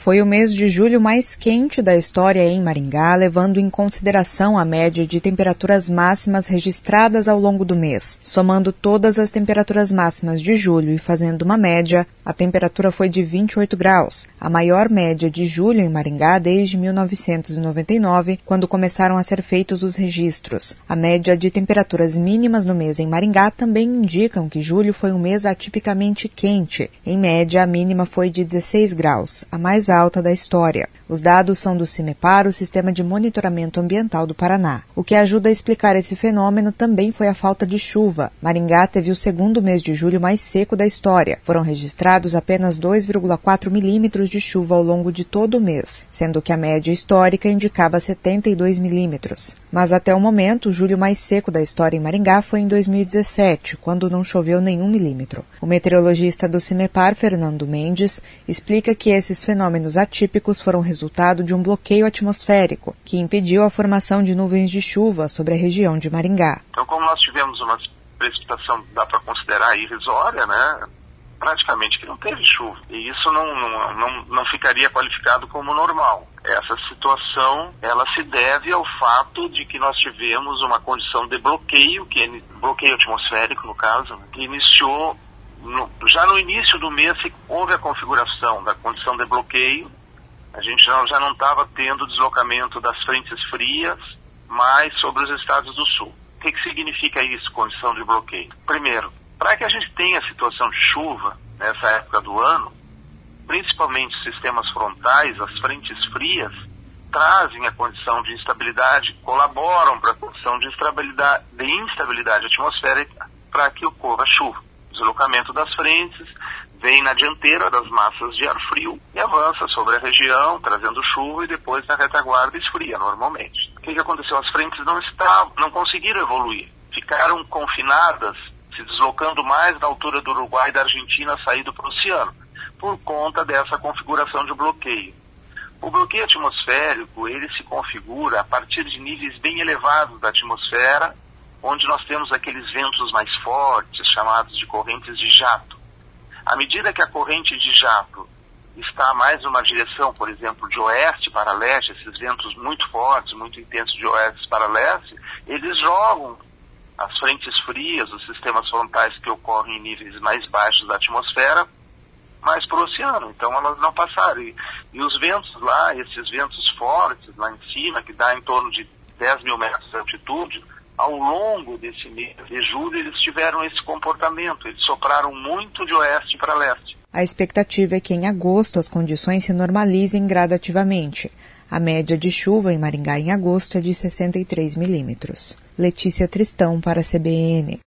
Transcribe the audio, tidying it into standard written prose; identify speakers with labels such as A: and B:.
A: Foi o mês de julho mais quente da história em Maringá, levando em consideração a média de temperaturas máximas registradas ao longo do mês. Somando todas as temperaturas máximas de julho e fazendo uma média, a temperatura foi de 28 graus, a maior média de julho em Maringá desde 1999, quando começaram a ser feitos os registros. A média de temperaturas mínimas no mês em Maringá também indicam que julho foi um mês atipicamente quente. Em média, a mínima foi de 16 graus, a mais alta da história. Os dados são do CIMEPAR, o Sistema de Monitoramento Ambiental do Paraná. O que ajuda a explicar esse fenômeno também foi a falta de chuva. Maringá teve o segundo mês de julho mais seco da história. Foram registrados apenas 2,4 milímetros de chuva ao longo de todo o mês, sendo que a média histórica indicava 72 milímetros. Mas até o momento, o julho mais seco da história em Maringá foi em 2017, quando não choveu nenhum milímetro. O meteorologista do CIMEPAR, Fernando Mendes, explica que esses fenômenos atípicos foram resultado de um bloqueio atmosférico, que impediu a formação de nuvens de chuva sobre a região de Maringá.
B: Então, como nós tivemos uma precipitação, dá para considerar irrisória, né? Praticamente que não teve chuva. E isso não ficaria qualificado como normal. Essa situação, ela se deve ao fato de que nós tivemos uma condição de bloqueio, bloqueio atmosférico no caso, que iniciou, já no início do mês houve a configuração da condição de bloqueio. A gente já não estava tendo deslocamento das frentes frias, mais sobre os estados do sul. O que significa isso, condição de bloqueio? Primeiro, para que a gente tenha a situação de chuva nessa época do ano, principalmente sistemas frontais, as frentes frias, trazem a condição de instabilidade, colaboram para a condição de instabilidade atmosférica para que ocorra chuva. Deslocamento das frentes vem na dianteira das massas de ar frio e avança sobre a região, trazendo chuva e depois na retaguarda esfria normalmente. O que aconteceu? As frentes não conseguiram evoluir, ficaram confinadas, se deslocando mais na altura do Uruguai e da Argentina, saído para o oceano, por conta dessa configuração de bloqueio. O bloqueio atmosférico, ele se configura a partir de níveis bem elevados da atmosfera, onde nós temos aqueles ventos mais fortes, chamados de correntes de jato. À medida que a corrente de jato está mais numa direção, por exemplo, de oeste para leste, esses ventos muito fortes, muito intensos de oeste para leste, eles jogam as frentes frias, os sistemas frontais que ocorrem em níveis mais baixos da atmosfera, mais para o oceano. Então elas não passaram. E os ventos lá, esses ventos fortes lá em cima, que dá em torno de 10 mil metros de altitude, ao longo desse mês de julho eles tiveram esse comportamento. Eles sopraram muito de oeste para leste.
A: A expectativa é que em agosto as condições se normalizem gradativamente. A média de chuva em Maringá em agosto é de 63 milímetros. Letícia Tristão para a CBN.